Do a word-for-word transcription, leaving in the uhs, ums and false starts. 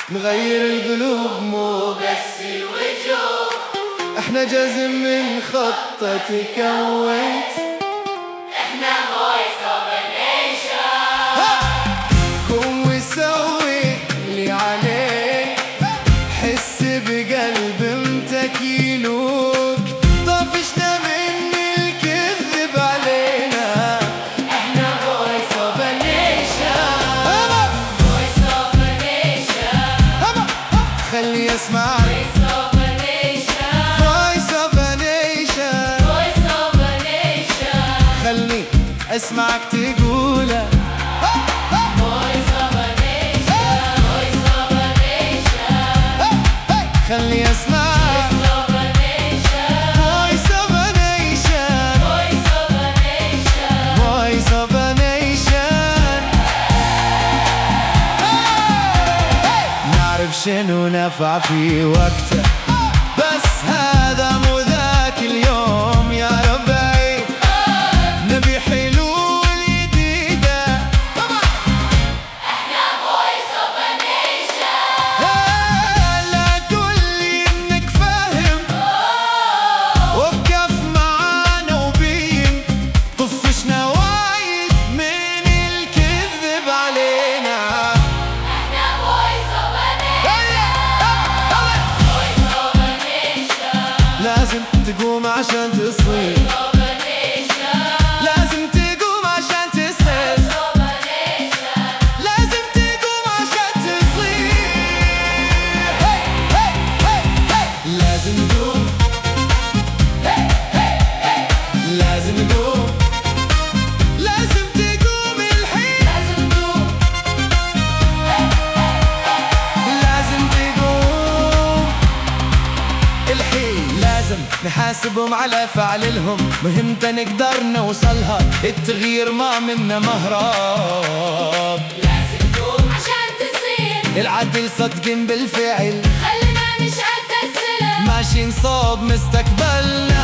نغير القلوب مو بس الوجوه، احنا جزم من خطة تكويت. احنا voice of a nation. قوم وسوي اللي عليك، حس بقلب متكينوك، طفشنا من الكذب علينا. احنا voice of a nation. voice of a nation. خلي اسمع voice of a nation. voice of a nation. voice of a nation. خلي اسمعك تقوله. voice of a nation. voice of a nation. خلي اسمع voice of a nation. voice of a nation. voice of a nation. voice of a nation. نعرف شنو نفع في وقته، بس هذا مو ذاك اليوم يا ربعي. نبي حلول جديدة. احنا voice of a nation. لا تقولي انك فاهم، وقف معانا وبين، طفشنا وايد من الكذب علينا. احنا voice of a nation. voice of a nation. لازم تقوم عشان تصير، of a nation. لازم تقوم عشان تصير، of a nation. لازم تقوم عشان تصير. لازم تقوم، لازم تقوم، لازم تقوم الحين، لازم نقوم. لازم تقوم الحين. لازم نحاسبهم على فعلهم، مهمة نقدر نوصلها، التغيير ما منا مهرب. لازم نقوم عشان تصير، العدل صدق بالفعل، خلينا نشعل السلام. ماشيين صوب مستقبلنا.